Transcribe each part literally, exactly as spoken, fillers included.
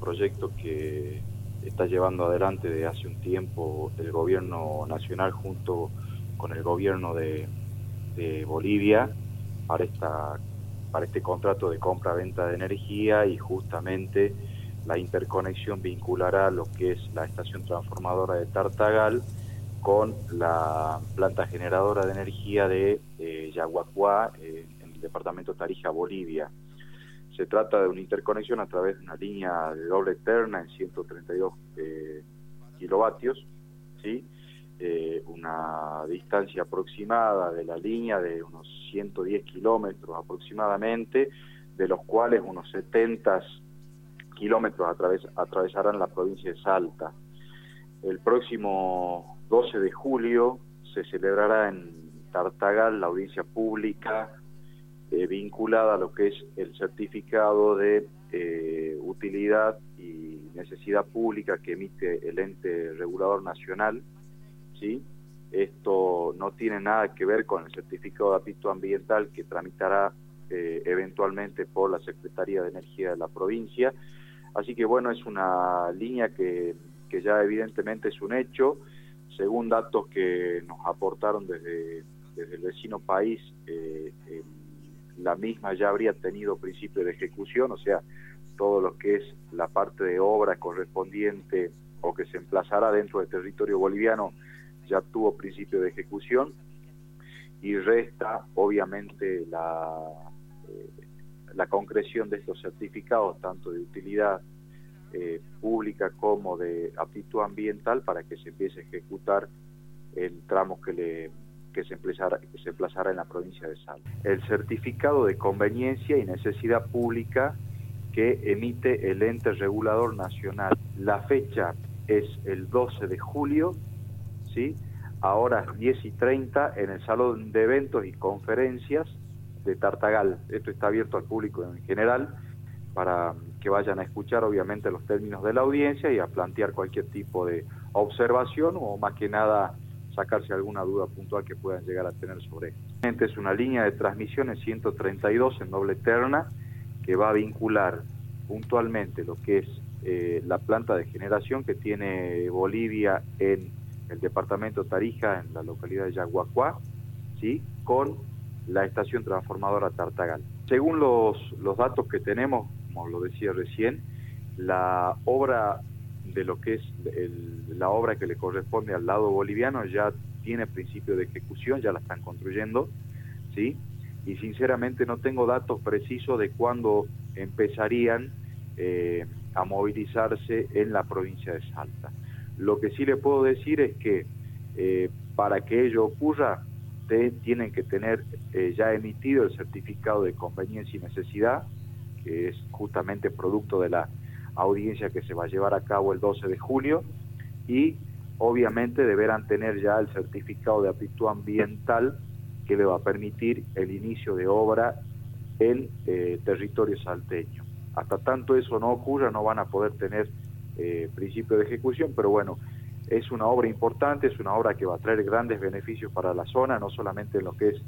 proyecto que está llevando adelante desde hace un tiempo el gobierno nacional junto con el gobierno de, de Bolivia para, esta, para este contrato de compra-venta de energía, y justamente la interconexión vinculará lo que es la estación transformadora de Tartagal con la planta generadora de energía de eh, Yaguacuá, eh, en el departamento Tarija, Bolivia. Se trata de una interconexión a través de una línea de doble terna en ciento treinta y dos eh, kilovatios, ¿sí? Eh, una distancia aproximada de la línea de unos ciento diez kilómetros aproximadamente, de los cuales unos setenta kilómetros atraves, atravesarán la provincia de Salta. El próximo doce de julio se celebrará en Tartagal la audiencia pública eh, vinculada a lo que es el certificado de eh, utilidad y necesidad pública que emite el ente regulador nacional, ¿sí? Esto no tiene nada que ver con el certificado de aptitud ambiental que tramitará eh, eventualmente por la Secretaría de Energía de la provincia. Así que bueno, es una línea que, que ya evidentemente es un hecho. Según datos que nos aportaron desde, desde el vecino país, eh, eh, la misma ya habría tenido principio de ejecución, o sea, todo lo que es la parte de obra correspondiente o que se emplazará dentro del territorio boliviano ya tuvo principio de ejecución, y resta obviamente la, eh, la concreción de estos certificados, tanto de utilidad eh, pública como de aptitud ambiental, para que se empiece a ejecutar en tramos que, le, que, se, emplazara, que se emplazara en la provincia de Salta. El certificado de conveniencia y necesidad pública que emite el ente regulador nacional. La fecha es el doce de julio, ¿sí? A horas diez y treinta en el Salón de Eventos y Conferencias de Tartagal. Esto está abierto al público en general para que vayan a escuchar obviamente los términos de la audiencia y a plantear cualquier tipo de observación o más que nada sacarse alguna duda puntual que puedan llegar a tener sobre esto. Es una línea de transmisión en ciento treinta y dos en doble terna que va a vincular puntualmente lo que es eh, la planta de generación que tiene Bolivia en el departamento Tarija, en la localidad de Yaguacuá, ¿sí? Con la estación transformadora Tartagal. Según los, los datos que tenemos, como lo decía recién, la obra de lo que es el, la obra que le corresponde al lado boliviano ya tiene principio de ejecución, ya la están construyendo, ¿sí? Y sinceramente no tengo datos precisos de cuándo empezarían eh, a movilizarse en la provincia de Salta. Lo que sí le puedo decir es que eh, para que ello ocurra, te, tienen que tener eh, ya emitido el certificado de conveniencia y necesidad, que es justamente producto de la audiencia que se va a llevar a cabo el doce de julio, y obviamente deberán tener ya el certificado de aptitud ambiental que le va a permitir el inicio de obra en eh, territorio salteño. Hasta tanto eso no ocurra, no van a poder tener Eh, principio de ejecución, pero bueno, es una obra importante, es una obra que va a traer grandes beneficios para la zona, no solamente en lo que es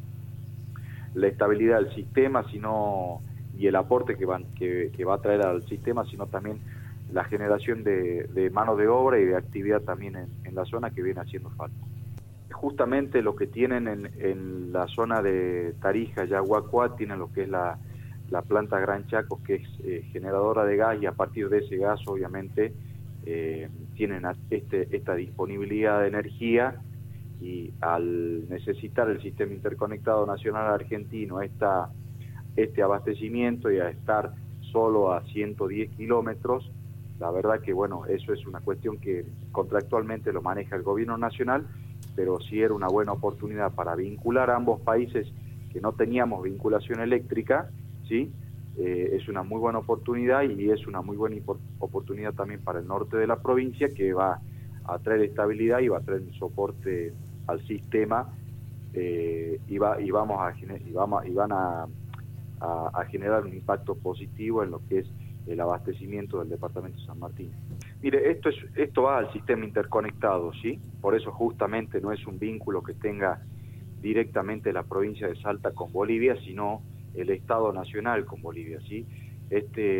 la estabilidad del sistema, sino y el aporte que, van, que, que va a traer al sistema, sino también la generación de, de mano de obra y de actividad también en, en la zona que viene haciendo falta. Justamente lo que tienen en, en la zona de Tarija, Yaguacuá, tienen lo que es la la planta Gran Chaco, que es eh, generadora de gas, y a partir de ese gas obviamente eh, tienen este, esta disponibilidad de energía, y al necesitar el sistema interconectado nacional argentino esta, este abastecimiento y a estar solo a ciento diez kilómetros, la verdad que bueno, eso es una cuestión que contractualmente lo maneja el gobierno nacional, pero sí era una buena oportunidad para vincular a ambos países que no teníamos vinculación eléctrica, ¿sí? Eh, es una muy buena oportunidad, y es una muy buena oportunidad también para el norte de la provincia, que va a traer estabilidad y va a traer un soporte al sistema, eh, y, va, y, vamos a, y, vamos, y van a, a, a generar un impacto positivo en lo que es el abastecimiento del departamento de San Martín. Mire, esto, es, esto va al sistema interconectado, ¿sí? Por eso justamente no es un vínculo que tenga directamente la provincia de Salta con Bolivia, sino el Estado Nacional con Bolivia, ¿sí? Este,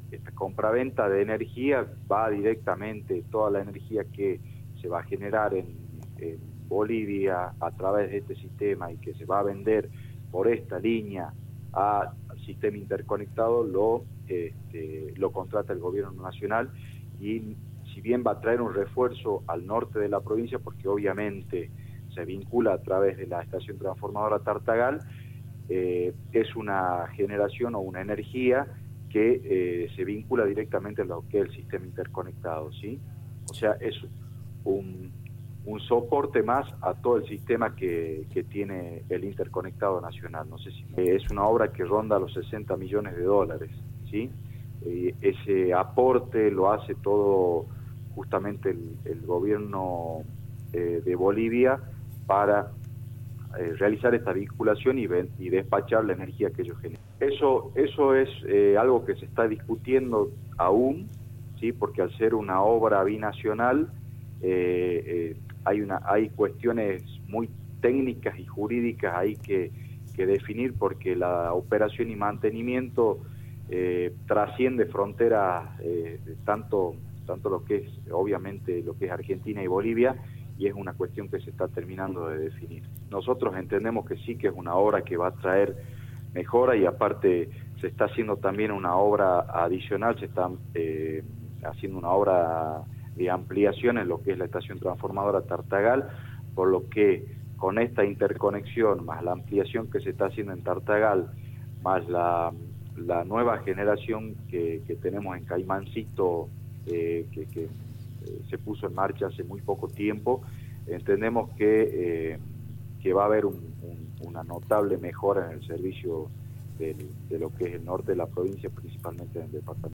esta compraventa de energía va directamente, toda la energía que se va a generar en, en Bolivia a través de este sistema y que se va a vender por esta línea a sistema interconectado, lo, este, lo contrata el gobierno nacional, y si bien va a traer un refuerzo al norte de la provincia, porque obviamente se vincula a través de la estación transformadora Tartagal, eh, es una generación o una energía que eh, se vincula directamente a lo que es el sistema interconectado, ¿sí? O sea, es un, un soporte más a todo el sistema que, que tiene el interconectado nacional. No sé si eh, es una obra que ronda los sesenta millones de dólares, ¿sí? Eh, ese aporte lo hace todo justamente el, el gobierno eh, de Bolivia para eh, realizar esta vinculación y, ven, y despachar la energía que ellos generan. Eso, eso es eh, algo que se está discutiendo aún, ¿sí? Porque al ser una obra binacional eh, eh, hay, una, hay cuestiones muy técnicas y jurídicas ahí que, que definir, porque la operación y mantenimiento eh, trasciende fronteras, eh, tanto, tanto lo que es obviamente lo que es Argentina y Bolivia, y es una cuestión que se está terminando de definir. Nosotros entendemos que sí, que es una obra que va a traer mejora, y aparte se está haciendo también una obra adicional, se está eh, haciendo una obra de ampliación en lo que es la estación transformadora Tartagal, por lo que con esta interconexión, más la ampliación que se está haciendo en Tartagal, más la, la nueva generación que, que tenemos en Caimancito, eh, que, que eh, se puso en marcha hace muy poco tiempo, entendemos que, eh, que va a haber un, un, una notable mejora en el servicio del, de lo que es el norte de la provincia, principalmente en el departamento.